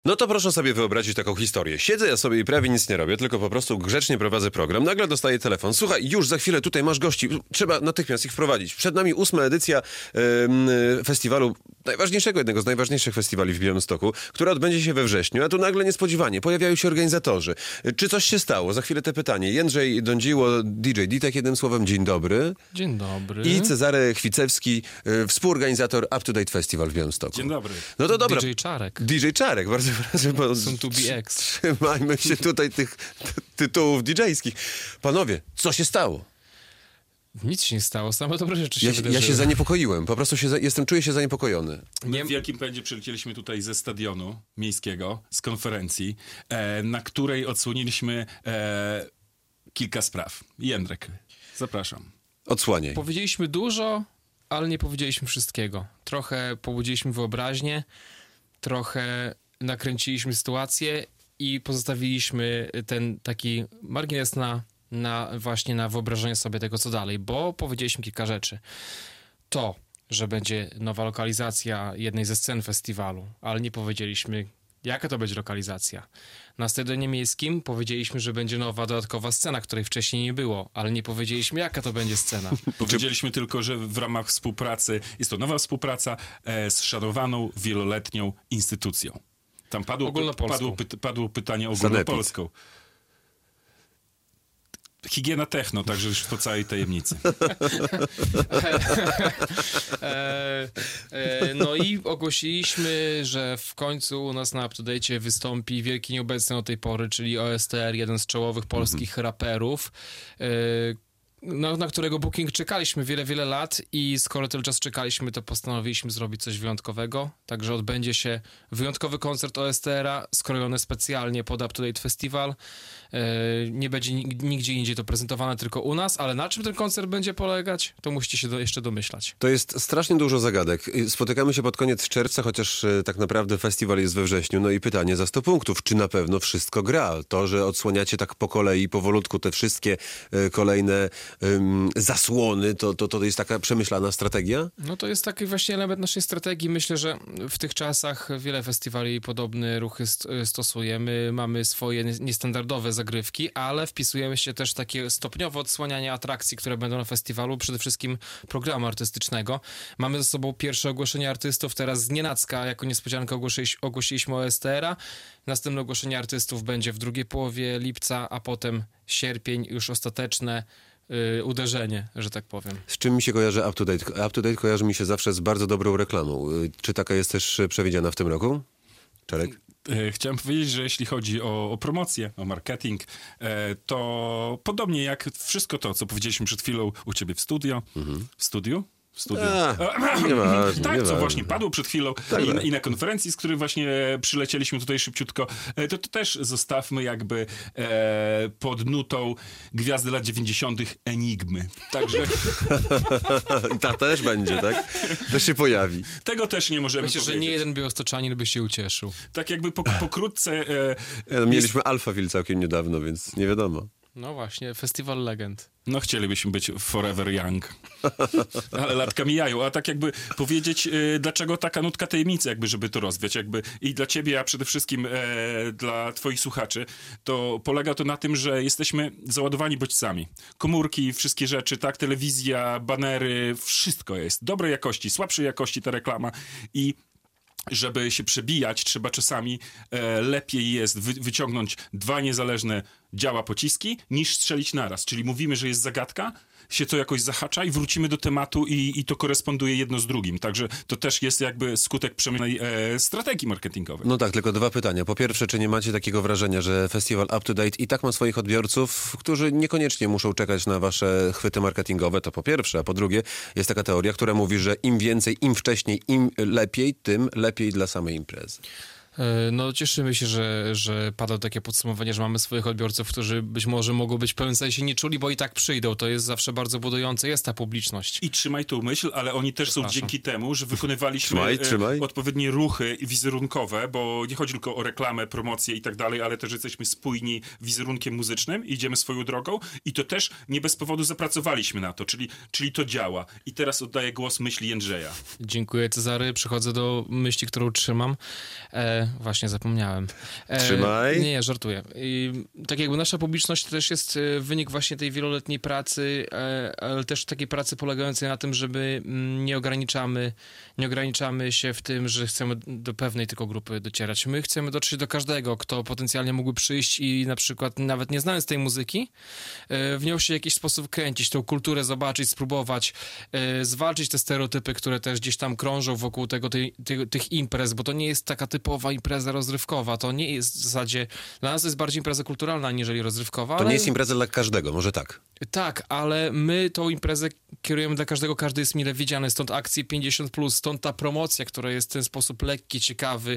No to proszę sobie wyobrazić taką historię. Siedzę ja sobie i prawie nic nie robię, tylko po prostu grzecznie prowadzę program. Nagle dostaję telefon. Słuchaj, już za chwilę tutaj masz gości. Trzeba natychmiast ich wprowadzić. Przed nami 8. edycja festiwalu, jednego z najważniejszych festiwali w Białymstoku, która odbędzie się we wrześniu, a tu nagle niespodziewanie pojawiają się organizatorzy. Czy coś się stało? Za chwilę te pytanie. Jędrzej Dądziło, DJ Ditek, jednym słowem, dzień dobry. Dzień dobry. I Cezary Chwicewski, współorganizator Up to Date Festival w Białymstoku. Dzień dobry. No to dobra. DJ Czarek. DJ Czarek, bardzo proszę. Soon to be X. Trzymajmy się tutaj tych tytułów DJ-skich. Panowie, co się stało? Nic się nie stało, same dobre rzeczy się wydarzyły. Ja się zaniepokoiłem, po prostu czuję się zaniepokojony. My w wielkim pędzie przylecieliśmy tutaj ze stadionu miejskiego, z konferencji, na której odsłoniliśmy kilka spraw. Jędrek, zapraszam. Odsłaniaj. Powiedzieliśmy dużo, ale nie powiedzieliśmy wszystkiego. Trochę pobudziliśmy wyobraźnię, trochę nakręciliśmy sytuację i pozostawiliśmy ten taki margines właśnie na wyobrażenie sobie tego, co dalej, bo powiedzieliśmy kilka rzeczy. To, że będzie nowa lokalizacja jednej ze scen festiwalu, ale nie powiedzieliśmy, jaka to będzie lokalizacja. Na stadionie miejskim powiedzieliśmy, że będzie nowa dodatkowa scena, której wcześniej nie było, ale nie powiedzieliśmy, jaka to będzie scena. Powiedzieliśmy tylko, że w ramach współpracy, jest to nowa współpraca z szanowaną wieloletnią instytucją. Tam padło pytanie ogólnopolską. Higiena techno, także już po całej tajemnicy. No i ogłosiliśmy, że w końcu u nas na UpToDate wystąpi wielki nieobecny do tej pory, czyli OSTR, jeden z czołowych polskich raperów, na którego booking czekaliśmy wiele lat i skoro tyle czas czekaliśmy, to postanowiliśmy zrobić coś wyjątkowego. Także odbędzie się wyjątkowy koncert OSTR-a, skrojony specjalnie pod UpToDate Festival. Nie będzie nigdzie indziej to prezentowane, tylko u nas, ale na czym ten koncert będzie polegać, to musicie się jeszcze domyślać. To jest strasznie dużo zagadek. Spotykamy się pod koniec czerwca, chociaż tak naprawdę festiwal jest we wrześniu. No i pytanie za 100 punktów, czy na pewno wszystko gra? To, że odsłaniacie tak po kolei, powolutku te wszystkie kolejne zasłony, to jest taka przemyślana strategia? No to jest taki właśnie element naszej strategii. Myślę, że w tych czasach wiele festiwali podobne ruchy stosujemy. Mamy swoje niestandardowe zagrywki, ale wpisujemy się też w takie stopniowe odsłanianie atrakcji, które będą na festiwalu, przede wszystkim programu artystycznego. Mamy ze sobą pierwsze ogłoszenie artystów, teraz znienacka jako niespodziankę ogłosiliśmy OSTR-a. Następne ogłoszenie artystów będzie w drugiej połowie lipca, a potem sierpień, już ostateczne uderzenie, że tak powiem. Z czym mi się kojarzy UpToDate? UpToDate kojarzy mi się zawsze z bardzo dobrą reklamą. Czy taka jest też przewidziana w tym roku? Czarek? Chciałem powiedzieć, że jeśli chodzi o promocję, o marketing, to podobnie jak wszystko to, co powiedzieliśmy przed chwilą u ciebie w studio. W studiu? Nieważne, tak, nieważne. co właśnie padło przed chwilą i na konferencji, z której właśnie przylecieliśmy tutaj szybciutko, to też zostawmy jakby pod nutą Gwiazdy lat 90. Enigmy. Także... Ta też będzie, tak? Też się pojawi. Tego też nie możemy Myślę, powiedzieć. że nie jeden białostoczanin by się ucieszył. Tak jakby pokrótce... Mieliśmy Alphaville całkiem niedawno, więc nie wiadomo. No właśnie, festiwal legend. No chcielibyśmy być forever young. Ale latka mijają. A tak jakby powiedzieć, dlaczego taka nutka tajemnicy, jakby, żeby to rozwiać. Jakby i dla ciebie, a przede wszystkim dla twoich słuchaczy, to polega to na tym, że jesteśmy załadowani bodźcami. Komórki, wszystkie rzeczy, tak, telewizja, banery, wszystko jest. Dobrej jakości, słabszej jakości ta reklama i żeby się przebijać, trzeba czasami lepiej jest wyciągnąć 2 niezależne działa pociski, niż strzelić naraz. Czyli mówimy, że jest zagadka, się to jakoś zahacza i wrócimy do tematu i to koresponduje jedno z drugim. Także to też jest jakby skutek przemyślanej strategii marketingowej. No tak, tylko 2 pytania. Po pierwsze, czy nie macie takiego wrażenia, że festiwal UpToDate i tak ma swoich odbiorców, którzy niekoniecznie muszą czekać na wasze chwyty marketingowe, to po pierwsze, a po drugie jest taka teoria, która mówi, że im więcej, im wcześniej, im lepiej, tym lepiej dla samej imprezy. No cieszymy się, że pada takie podsumowanie, że mamy swoich odbiorców, którzy być może mogą być w pewnym sensie nie czuli, bo i tak przyjdą. To jest zawsze bardzo budujące, jest ta publiczność. I trzymaj tą myśl, ale oni też są dzięki temu, że wykonywaliśmy trzymaj. odpowiednie ruchy wizerunkowe, bo nie chodzi tylko o reklamę, promocję i tak dalej, ale też jesteśmy spójni wizerunkiem muzycznym, idziemy swoją drogą i to też nie bez powodu zapracowaliśmy na to, czyli to działa. I teraz oddaję głos myśli Jędrzeja. Dziękuję, Cezary. Przechodzę do myśli, którą trzymam. ale właśnie zapomniałem. Trzymaj. Nie, żartuję. I tak jakby nasza publiczność to też jest wynik właśnie tej wieloletniej pracy, ale też takiej pracy polegającej na tym, żeby nie ograniczamy się w tym, że chcemy do pewnej tylko grupy docierać. My chcemy dotrzeć do każdego, kto potencjalnie mógłby przyjść i na przykład nawet nie znając tej muzyki, w nią się w jakiś sposób kręcić, tą kulturę zobaczyć, spróbować, zwalczyć te stereotypy, które też gdzieś tam krążą wokół tych imprez, bo to nie jest taka typowa impreza rozrywkowa, to nie jest w zasadzie, dla nas to jest bardziej impreza kulturalna, aniżeli rozrywkowa. To nie jest impreza dla każdego, może tak. Tak, ale my tą imprezę kierujemy dla każdego, każdy jest mile widziany, stąd akcje 50+, stąd ta promocja, która jest w ten sposób lekki, ciekawy,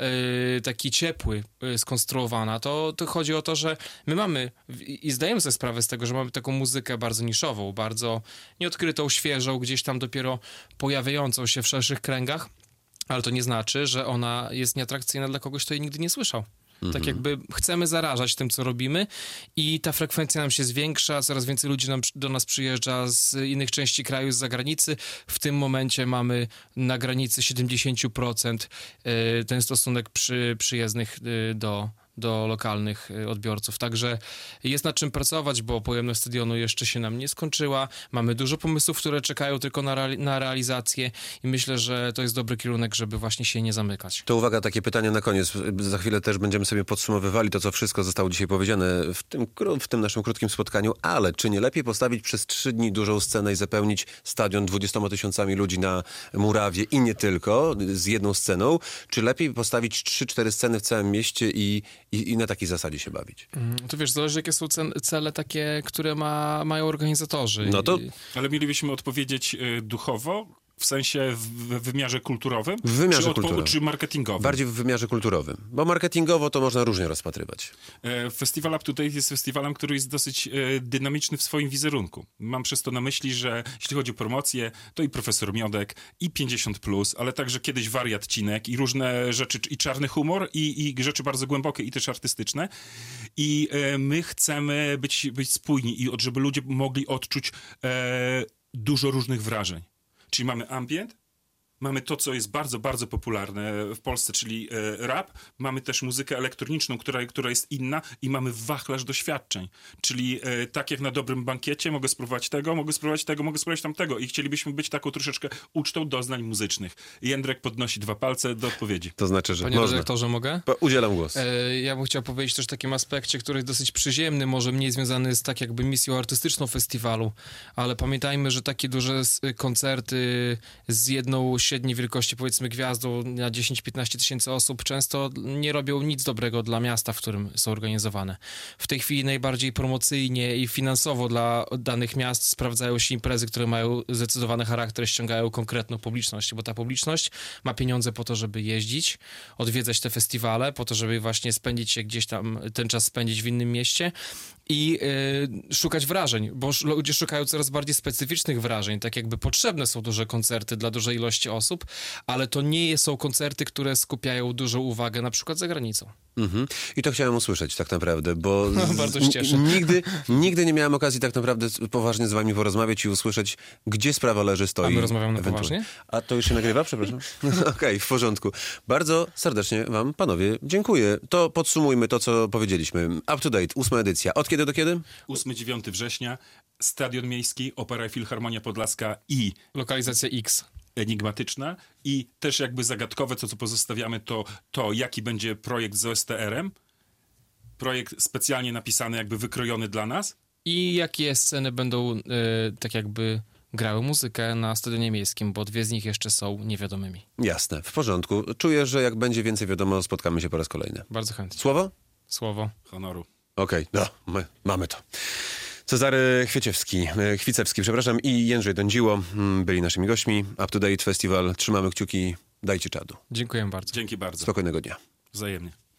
taki ciepły skonstruowana. To chodzi o to, że my mamy i zdajemy sobie sprawę z tego, że mamy taką muzykę bardzo niszową, bardzo nieodkrytą, świeżą, gdzieś tam dopiero pojawiającą się w szerszych kręgach, ale to nie znaczy, że ona jest nieatrakcyjna dla kogoś, kto jej nigdy nie słyszał. Tak jakby chcemy zarażać tym, co robimy i ta frekwencja nam się zwiększa, coraz więcej ludzi do nas przyjeżdża z innych części kraju, z zagranicy. W tym momencie mamy na granicy 70% ten stosunek przyjezdnych do lokalnych odbiorców. Także jest nad czym pracować, bo pojemność stadionu jeszcze się nam nie skończyła. Mamy dużo pomysłów, które czekają tylko na realizację i myślę, że to jest dobry kierunek, żeby właśnie się nie zamykać. To uwaga, takie pytanie na koniec. Za chwilę też będziemy sobie podsumowywali to, co wszystko zostało dzisiaj powiedziane w tym naszym krótkim spotkaniu, ale czy nie lepiej postawić przez 3 dni dużą scenę i zapełnić stadion 20 000 ludzi na murawie i nie tylko, z jedną sceną, czy lepiej postawić 3-4 sceny w całym mieście i na takiej zasadzie się bawić? To wiesz, zależy jakie są cele takie, które mają organizatorzy. No to... Ale mielibyśmy odpowiedzieć duchowo, w sensie w wymiarze kulturowym? W wymiarze kulturowym. Czy marketingowym? Bardziej w wymiarze kulturowym. Bo marketingowo to można różnie rozpatrywać. Festiwal Up to Date jest festiwalem, który jest dosyć dynamiczny w swoim wizerunku. Mam przez to na myśli, że jeśli chodzi o promocję, to i Profesor Miodek, i 50+, ale także kiedyś Wariat Cinek i różne rzeczy, i czarny humor, i rzeczy bardzo głębokie, i też artystyczne. I my chcemy być spójni i żeby ludzie mogli odczuć dużo różnych wrażeń. Czyli mamy ambient, mamy to, co jest bardzo, bardzo popularne w Polsce, czyli rap. Mamy też muzykę elektroniczną, która jest inna i mamy wachlarz doświadczeń. Czyli tak jak na dobrym bankiecie mogę spróbować tego, mogę spróbować tego, mogę spróbować tamtego. I chcielibyśmy być taką troszeczkę ucztą doznań muzycznych. Jędrek podnosi 2 palce do odpowiedzi. To znaczy, że Panie można. redaktorze, mogę? Udzielam głos. Ja bym chciał powiedzieć też o takim aspekcie, który jest dosyć przyziemny, może mniej związany z tak jakby misją artystyczną festiwalu, ale pamiętajmy, że takie duże koncerty z jedną średniej wielkości, powiedzmy, gwiazdą na 10-15 tysięcy osób często nie robią nic dobrego dla miasta, w którym są organizowane. W tej chwili najbardziej promocyjnie i finansowo dla danych miast sprawdzają się imprezy, które mają zdecydowany charakter, ściągają konkretną publiczność, bo ta publiczność ma pieniądze po to, żeby jeździć, odwiedzać te festiwale, po to, żeby właśnie spędzić się gdzieś tam, ten czas spędzić w innym mieście i szukać wrażeń, bo ludzie szukają coraz bardziej specyficznych wrażeń, tak jakby potrzebne są duże koncerty dla dużej ilości osób, ale to nie są koncerty, które skupiają dużą uwagę na przykład za granicą. I to chciałem usłyszeć tak naprawdę, bo Bardzo się cieszę. nigdy nie miałem okazji tak naprawdę poważnie z wami porozmawiać i usłyszeć, gdzie sprawa leży, stoi. A my rozmawiamy na ewentualnie. poważnie? A to już się nagrywa? Przepraszam. Okej, w porządku. Bardzo serdecznie wam, panowie, dziękuję. To podsumujmy to, co powiedzieliśmy. Up to Date, 8. edycja. Od kiedy do kiedy? 8-9 września, Stadion Miejski, Opera i Filharmonia Podlaska i Lokalizacja X. enigmatyczna i też jakby zagadkowe, co pozostawiamy, to jaki będzie projekt z OSTR-em. Projekt specjalnie napisany, jakby wykrojony dla nas. I jakie sceny będą tak jakby grały muzykę na Stadionie Miejskim, bo 2 z nich jeszcze są niewiadomymi. Jasne, w porządku. Czuję, że jak będzie więcej wiadomo, spotkamy się po raz kolejny. Bardzo chętnie. Słowo? Słowo. Honoru. Okej, mamy to. Cezary Chwicewski, przepraszam, i Jędrzej Dądziło byli naszymi gośćmi. Up to Date Festival. Trzymamy kciuki. Dajcie czadu. Dziękuję bardzo. Dzięki bardzo. Spokojnego dnia. Wzajemnie.